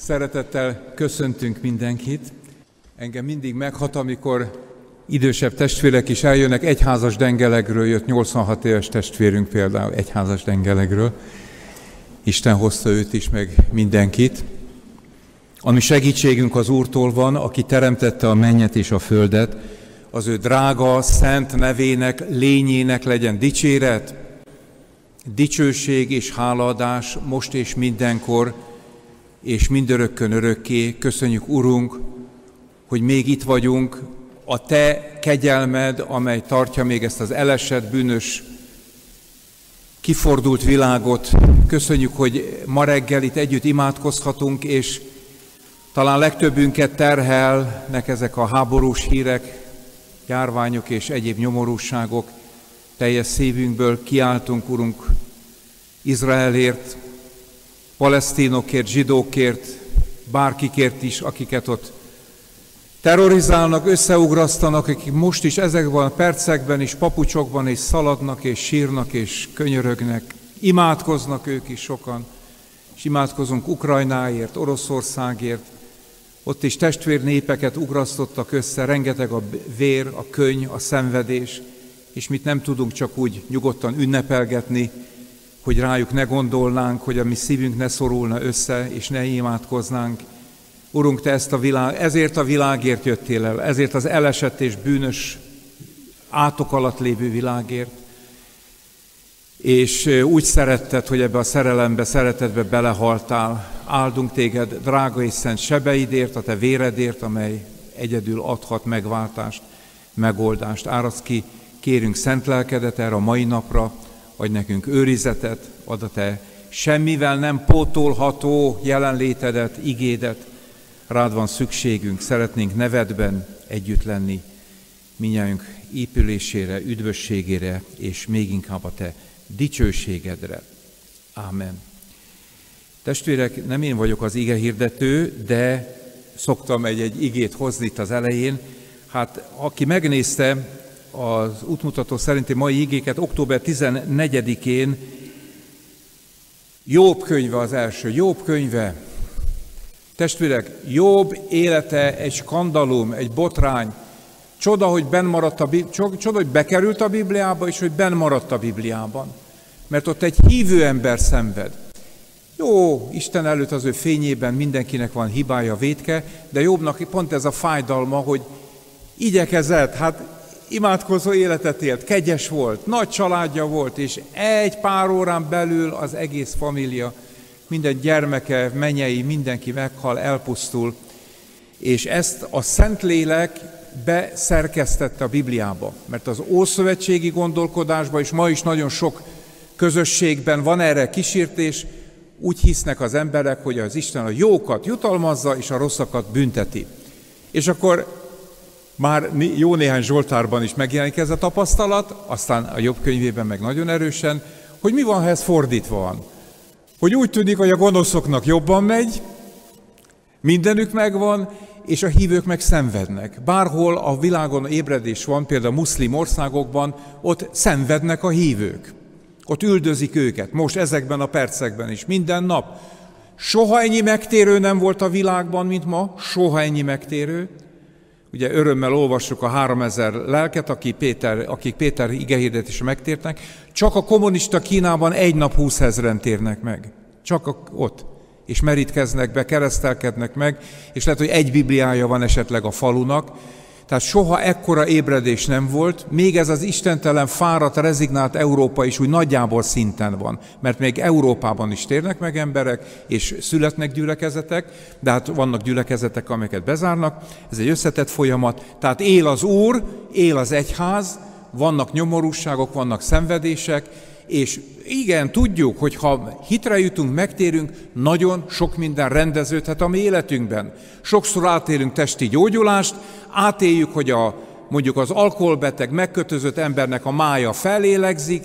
Szeretettel köszöntünk mindenkit. Engem mindig meghat, amikor idősebb testvérek is eljönnek. Egyházas Dengelegről jött 86 éves testvérünk például, Egyházas Dengelegről. Isten hozta őt is, meg mindenkit. A mi segítségünk az Úrtól van, aki teremtette a mennyet és a földet. Az ő drága, szent nevének, lényének legyen dicséret, dicsőség és hálaadás most és mindenkor, és mindörökkön örökké. Köszönjük, Urunk, hogy még itt vagyunk, a Te kegyelmed, amely tartja még ezt az elesett, bűnös, kifordult világot. Köszönjük, hogy ma reggel itt együtt imádkozhatunk, és talán legtöbbünket terhelnek ezek a háborús hírek, járványok és egyéb nyomorúságok. Teljes szívünkből kiáltunk, Urunk, Izraelért, palesztinokért, zsidókért, bárkikért is, akiket ott terrorizálnak, összeugrasztanak, akik most is ezekben a percekben is papucsokban és szaladnak és sírnak és könyörögnek. Imádkoznak ők is sokan, és imádkozunk Ukrajnáért, Oroszországért. Ott is testvérnépeket ugrasztottak össze, rengeteg a vér, a köny, a szenvedés, és mit nem tudunk csak úgy nyugodtan ünnepelgetni, hogy rájuk ne gondolnánk, hogy a mi szívünk ne szorulna össze, és ne imádkoznánk. Urunk, Te ezért a világért jöttél el, ezért az elesett és bűnös átok alatt lévő világért, és úgy szeretted, hogy ebbe a szerelembe, szeretetbe belehaltál. Áldunk Téged drága és szent sebeidért, a Te véredért, amely egyedül adhat megváltást, megoldást. Áraszd ki, kérünk szent lelkedet erre a mai napra, adj nekünk őrizetet, add a Te semmivel nem pótolható jelenlétedet, igédet. Rád van szükségünk, szeretnénk nevedben együtt lenni, mindnyájunk épülésére, üdvösségére, és még inkább a Te dicsőségedre. Ámen. Testvérek, nem én vagyok az ige hirdető, de szoktam egy igét hozni itt az elején. Hát, aki megnézte az útmutató szerinti mai igéket, október 14-én Jobb könyve az első. Jobb könyve. Testvérek, Jobb élete egy skandalum, egy botrány. Csoda, hogy csoda, hogy bekerült a Bibliába, és hogy benn maradt a Bibliában. Mert ott egy hívő ember szenved. Jó, Isten előtt az ő fényében mindenkinek van hibája, vétke, de Jobbnak pont ez a fájdalma, hogy igyekezett, hát imádkozó életet élt, kegyes volt, nagy családja volt, és egy pár órán belül az egész família, minden gyermeke, menyei, mindenki meghal, elpusztul, és ezt a Szentlélek beszerkesztette a Bibliába, mert az ószövetségi gondolkodásban, és ma is nagyon sok közösségben van erre kísértés, úgy hisznek az emberek, hogy az Isten a jókat jutalmazza, és a rosszakat bünteti. És akkor már jó néhány Zsoltárban is megjelenik ez a tapasztalat, aztán a Jobb könyvében meg nagyon erősen, hogy mi van, ha ez fordítva van. Hogy úgy tűnik, hogy a gonoszoknak jobban megy, mindenük megvan, és a hívők meg szenvednek. Bárhol a világon ébredés van, például a muszlim országokban, ott szenvednek a hívők. Ott üldözik őket, most ezekben a percekben is, minden nap. Soha ennyi megtérő nem volt a világban, mint ma, soha ennyi megtérő. Ugye örömmel olvassuk a 3000 lelket, akik Péter igehirdetése megtértek. Csak a kommunista Kínában egy nap 20 000-en térnek meg. Csak ott. És merítkeznek be, keresztelkednek meg, és lehet, hogy egy Bibliája van esetleg a falunak. Tehát soha ekkora ébredés nem volt, még ez az istentelen, fáradt, rezignált Európa is úgy nagyjából szinten van. Mert még Európában is térnek meg emberek, és születnek gyülekezetek, de hát vannak gyülekezetek, amiket bezárnak. Ez egy összetett folyamat. Tehát él az Úr, él az egyház, vannak nyomorúságok, vannak szenvedések, és igen, tudjuk, hogy ha hitre jutunk, megtérünk, nagyon sok minden rendeződhet a mi életünkben. Sokszor átélünk testi gyógyulást, átéljük, hogy mondjuk az alkoholbeteg, megkötözött embernek a mája felélegzik,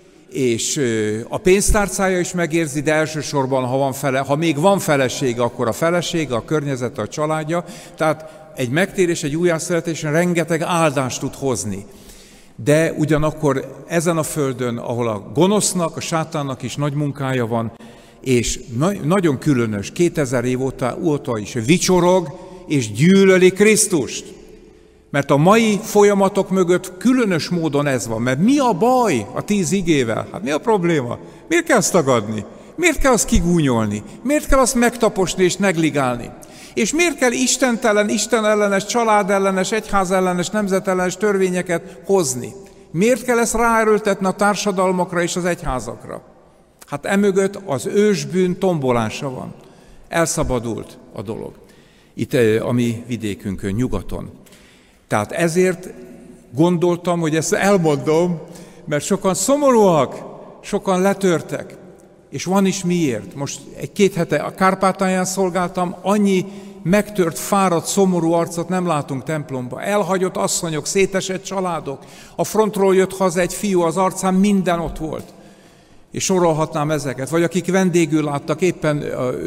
és a pénztárcája is megérzi, de elsősorban, ha még van felesége, akkor a felesége, a környezete, a családja. Tehát egy megtérés, egy újjászületésen rengeteg áldást tud hozni. De ugyanakkor ezen a földön, ahol a gonosznak, a sátánnak is nagy munkája van, és nagyon különös, 2000 év óta is vicsorog és gyűlöli Krisztust. Mert a mai folyamatok mögött különös módon ez van. Mert mi a baj a 10 igével? Hát mi a probléma? Miért kell azt tagadni? Miért kell azt kigúnyolni? Miért kell azt megtaposni és negligálni? És miért kell istentelen, istenellenes, családellenes, egyházellenes, nemzetellenes törvényeket hozni? Miért kell ezt ráerőltetni a társadalmakra és az egyházakra? Hát emögött az ősbűn tombolása van. Elszabadult a dolog. Itt a mi vidékünkön, nyugaton. Tehát ezért gondoltam, hogy ezt elmondom, mert sokan szomorúak, sokan letörtek. És van is miért. Most 2 hete a Kárpátalján szolgáltam, annyi megtört, fáradt, szomorú arcot nem látunk templomba. Elhagyott asszonyok, szétesett családok. A frontról jött haza egy fiú, az arcán minden ott volt. És sorolhatnám ezeket. Vagy akik vendégül láttak, éppen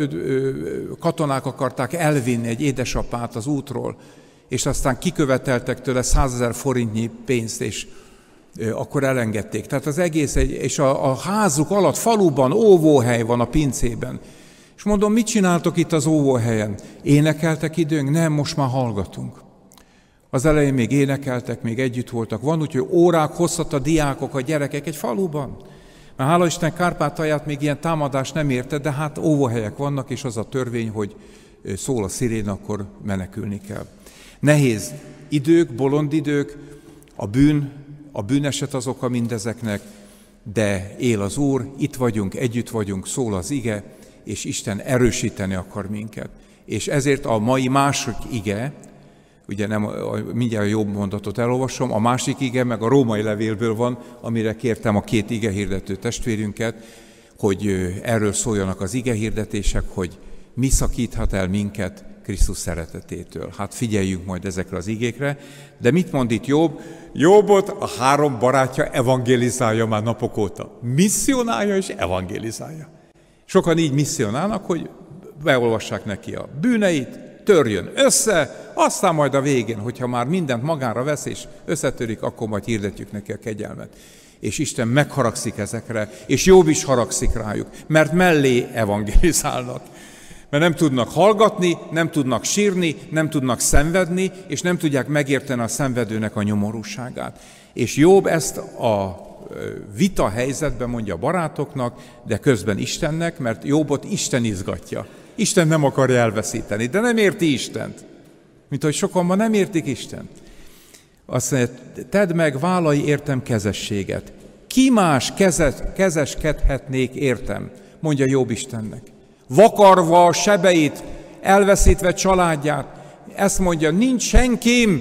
katonák akarták elvinni egy édesapát az útról, és aztán kiköveteltek tőle 100 000 forintnyi pénzt, és akkor elengedték. Tehát az egész, és a házuk alatt, faluban óvóhely van a pincében. És mondom, mit csináltok itt az óvóhelyen? Énekeltek időnk? Nem, most már hallgatunk. Az elején még énekeltek, még együtt voltak. Van úgy, hogy órák hosszat a diákok, a gyerekek egy faluban. Mert hála Isten Kárpátalját még ilyen támadás nem érte, de hát óvóhelyek vannak, és az a törvény, hogy szól a szirén, akkor menekülni kell. Nehéz idők, bolond idők, a bűneset az oka mindezeknek, de él az Úr, itt vagyunk, együtt vagyunk, szól az ige, és Isten erősíteni akar minket. És ezért a mai másik ige, ugye nem, mindjárt a jobb mondatot elolvasom, a másik ige meg a római levélből van, amire kértem a 2 igehirdető testvérünket, hogy erről szóljanak az igehirdetések, hogy mi szakíthat el minket Krisztus szeretetétől. Hát figyeljünk majd ezekre az igékre, de mit mond itt Jobb? Jobbot a 3 barátja evangelizálja már napok óta. Misszionálja és evangelizálja. Sokan így misszionálnak, hogy beolvassák neki a bűneit, törjön össze, aztán majd a végén, hogyha már mindent magára vesz és összetörik, akkor majd hirdetjük neki a kegyelmet. És Isten megharagszik ezekre, és Jobb is haragszik rájuk, mert mellé evangelizálnak. Mert nem tudnak hallgatni, nem tudnak sírni, nem tudnak szenvedni, és nem tudják megérteni a szenvedőnek a nyomorúságát. És Jobb ezt a vita helyzetben mondja a barátoknak, de közben Istennek, mert Jobbot Isten izgatja. Isten nem akarja elveszíteni, de nem érti Istent. Mint hogy sokan ma nem értik Istent. Azt mondja, tedd meg, vállalj értem kezességet. Ki más kezeskedhetnék értem, mondja Jobb Istennek. Vakarva a sebeit, elveszítve családját. Ezt mondja, nincs senkim,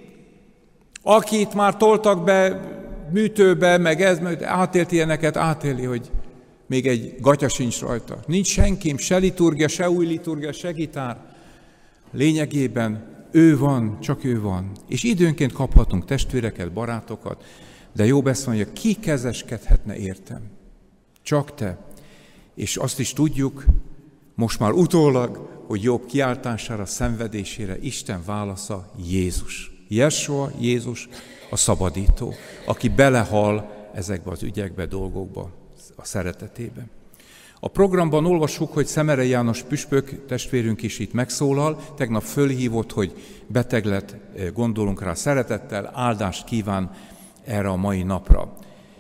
akit már toltak be műtőbe, meg ez, átélt ilyeneket, átéli, hogy még egy gatya sincs rajta. Nincs senkim, se liturgia, se új liturgia, se gitár. Lényegében ő van, csak ő van. És időnként kaphatunk testvéreket, barátokat, de Jobb ezt mondja, ki kezeskedhetne értem? Csak te. És azt is tudjuk, most már utólag, hogy Jobb kiáltására, szenvedésére Isten válasza Jézus. Jessua, Jézus, a szabadító, aki belehal ezekbe az ügyekbe, dolgokba, a szeretetébe. A programban olvassuk, hogy Szemere János püspök testvérünk is itt megszólal, tegnap fölhívott, hogy beteg lett, gondolunk rá szeretettel, áldást kíván erre a mai napra.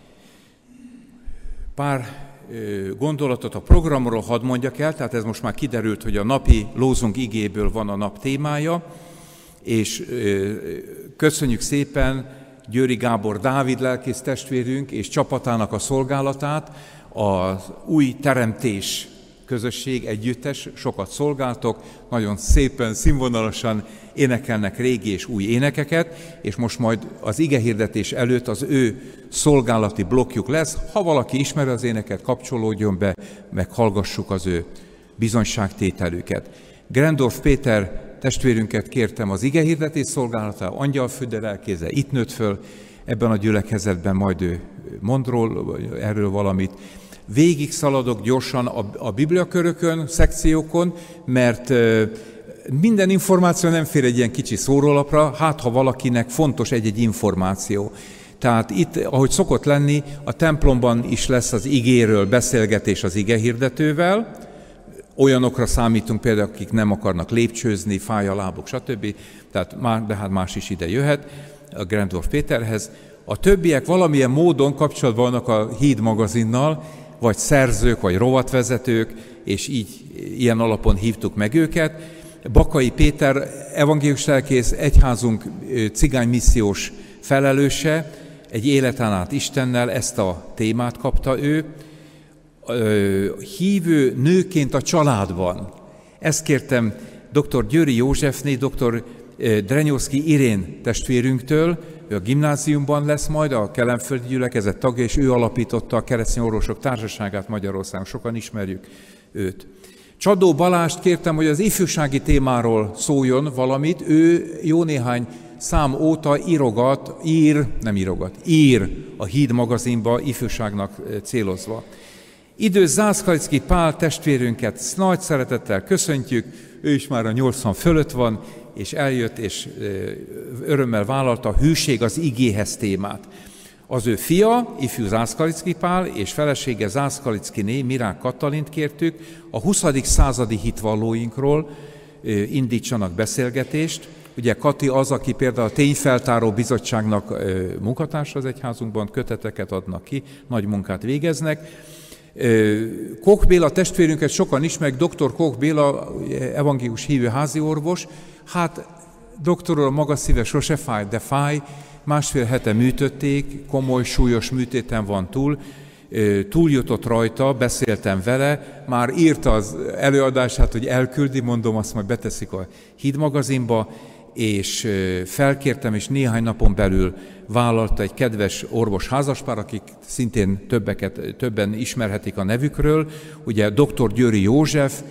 Pár gondolatot a programról hadd mondjak el, tehát ez most már kiderült, hogy a napi lózunk igéből van a nap témája, és köszönjük szépen Győri Gábor Dávid lelkész testvérünk és csapatának a szolgálatát, az új teremtés közösség együttes, sokat szolgáltok, nagyon szépen, színvonalasan énekelnek régi és új énekeket, és most majd az igehirdetés előtt az ő szolgálati blokkjuk lesz. Ha valaki ismeri az éneket, kapcsolódjon be, meg hallgassuk az ő bizonyságtételüket. Grendorf Péter testvérünket kértem az igehirdetés szolgálatára, Angyalfüde lelkéze, itt nőtt föl, ebben a gyülekezetben majd ő mond erről valamit. Végig szaladok gyorsan a bibliakörökön, szekciókon, mert minden információ nem fér egy ilyen kicsi szórólapra, hát ha valakinek fontos egy-egy információ. Tehát itt, ahogy szokott lenni, a templomban is lesz az igéről beszélgetés az igehirdetővel, olyanokra számítunk például, akik nem akarnak lépcsőzni, fáj a lábuk, stb. De hát más is ide jöhet, a Grendorf Péterhez. A többiek valamilyen módon kapcsolatban vannak a Híd magazinnal, vagy szerzők, vagy rovatvezetők, és ilyen alapon hívtuk meg őket. Bakai Péter, evangélikus lelkész, egyházunk cigánymissziós felelőse, egy életen át Istennel, ezt a témát kapta ő. Hívő nőként a családban. Ezt kértem dr. Győri Józsefné, dr. Drenyovszky Irén testvérünktől, ő a gimnáziumban lesz majd, a Kelenföldi Gyülekezet tagja, és ő alapította a Keresztény Orvosok Társaságát Magyarországon, sokan ismerjük őt. Csadó Balást kértem, hogy az ifjúsági témáról szóljon valamit, ő jó néhány szám óta ír a Híd magazinba ifjúságnak célozva. Idős Zászkalicki Pál testvérünket nagy szeretettel köszöntjük, ő is már a 80 fölött van, és eljött, és örömmel vállalta a hűség az igéhez témát. Az ő fia, ifjú Zászkalicki Pál, és felesége Zászkalickiné, Mirák Katalint kértük, a 20. századi hitvallóinkról indítsanak beszélgetést. Ugye Kati az, aki például a Tényfeltáró Bizottságnak munkatársa az egyházunkban, köteteket adnak ki, nagy munkát végeznek. Koch Béla testvérünket sokan ismerik, dr. Koch Béla, evangélikus hívő háziorvos, hát doktorról a maga szíve sose fáj, de fáj, másfél hete műtötték, komoly, súlyos műtéten van túljutott rajta, beszéltem vele, már írta az előadását, hogy elküldi, mondom, azt majd beteszik a Híd magazinba, és felkértem, és néhány napon belül vállalta egy kedves orvos házaspár, akik szintén többen ismerhetik a nevükről, ugye dr. Győri József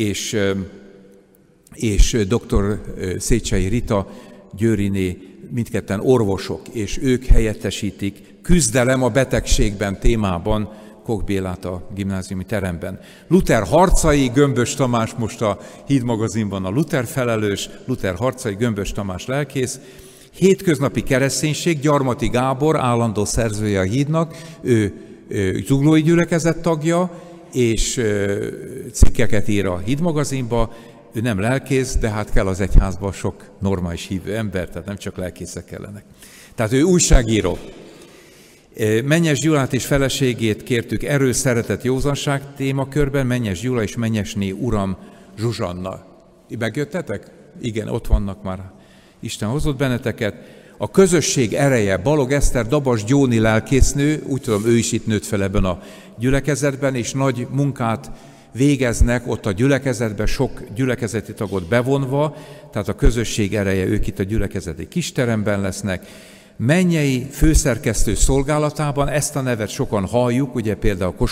és dr. Széchenyi Rita Győriné, mindketten orvosok, és ők helyettesítik Küzdelem a betegségben témában Koch Bélát a gimnáziumi teremben. Luther Harcai, Gömbös Tamás most a Híd magazinban a Luther felelős, Luther Harcai, Gömbös Tamás lelkész. Hétköznapi kereszténység, Gyarmati Gábor, állandó szerzője a Hídnak, ő zuglói gyülekezet tagja, és cikkeket ír a Híd magazinba. Ő nem lelkész, de hát kell az egyházban sok normális hívő ember, tehát nem csak lelkészek kellenek. Tehát ő újságíró. Mennyes Gyulát és feleségét kértük erő, szeretet, józanság témakörben, Mennyes Gyula és Mennyesné uram Zsuzsanna. Megjöttetek? Igen, ott vannak már. Isten hozott benneteket. A közösség ereje, Balog Eszter, Dabas Gyóni lelkésznő, úgy tudom, ő is itt nőtt fel ebben a gyülekezetben, és nagy munkát végeznek ott a gyülekezetben, sok gyülekezeti tagot bevonva, tehát a közösség ereje, ők itt a gyülekezeti kisteremben lesznek. Mennyei főszerkesztő szolgálatában, ezt a nevet sokan halljuk, ugye például a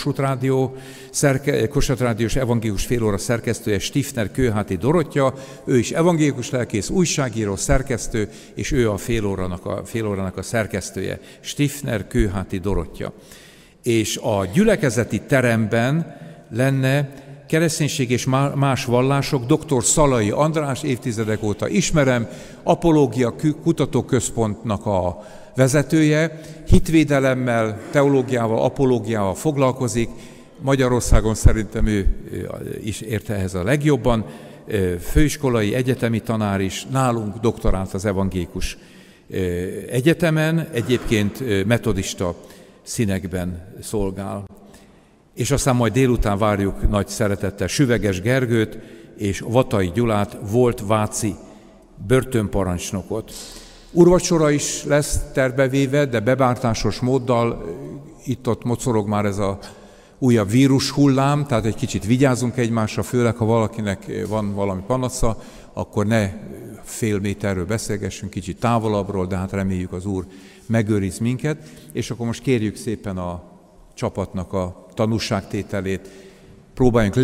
Kossuth Rádiós evangélikus félóra szerkesztője Stiffner Kőháti Dorottya, ő is evangélikus lelkész, újságíró, szerkesztő, és ő a félórának a szerkesztője, Stiffner Kőháti Dorottya. És a gyülekezeti teremben lenne kereszténység és más vallások, dr. Szalai András, évtizedek óta ismerem, Apológia Kutatóközpontnak a vezetője, hitvédelemmel, teológiával, apológiával foglalkozik, Magyarországon szerintem ő is érte ehhez a legjobban, főiskolai, egyetemi tanár is, nálunk doktorált az evangélikus egyetemen, egyébként metodista színekben szolgál. És aztán majd délután várjuk nagy szeretettel Süveges Gergőt és Vatai Gyulát, volt váci börtönparancsnokot. Úrvacsora is lesz tervevéve, de bebártásos móddal itt-ott mocorog már ez a újabb vírus hullám, tehát egy kicsit vigyázzunk egymásra, főleg ha valakinek van valami panasza, akkor ne fél méterről beszélgessünk, kicsit távolabbról, de hát reméljük az Úr megőriz minket. És akkor most kérjük szépen a csapatnak a tanúságtételét. Próbáljunk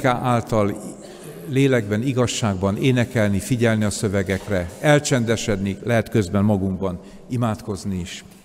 lélekben, igazságban énekelni, figyelni a szövegekre, elcsendesedni, lehet közben magunkban imádkozni is.